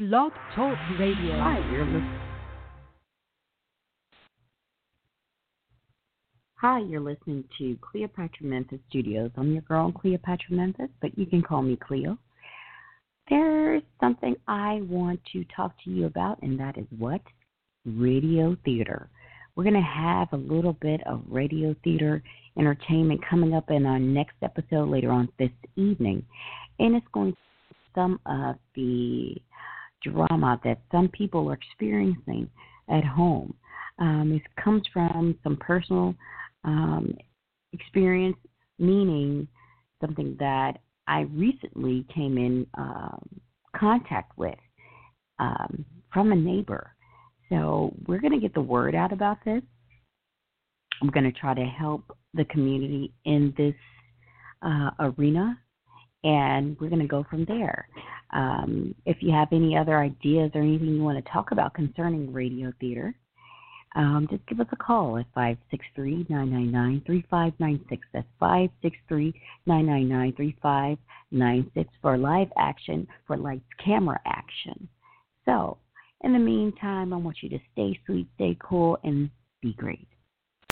Blog Talk Radio. Hi, you're listening to Cleopatra Memphis Studios. I'm your girl, Cleopatra Memphis, but you can call me Cleo. There's something I want to talk to you about, and that is what? Radio theater. We're going to have a little bit of radio theater entertainment coming up in our next episode later on this evening, and it's going to be some of the drama that some people are experiencing at home. It comes from some personal experience, meaning something that I recently came in contact with from a neighbor. So we're going to get the word out about this. I'm going to try to help the community in this arena, and we're going to go from there. If you have any other ideas or anything you want to talk about concerning radio theater, just give us a call at 563-999-3596. That's 563-999-3596 for live action, for lights, camera action. So, in the meantime, I want you to stay sweet, stay cool, and be great.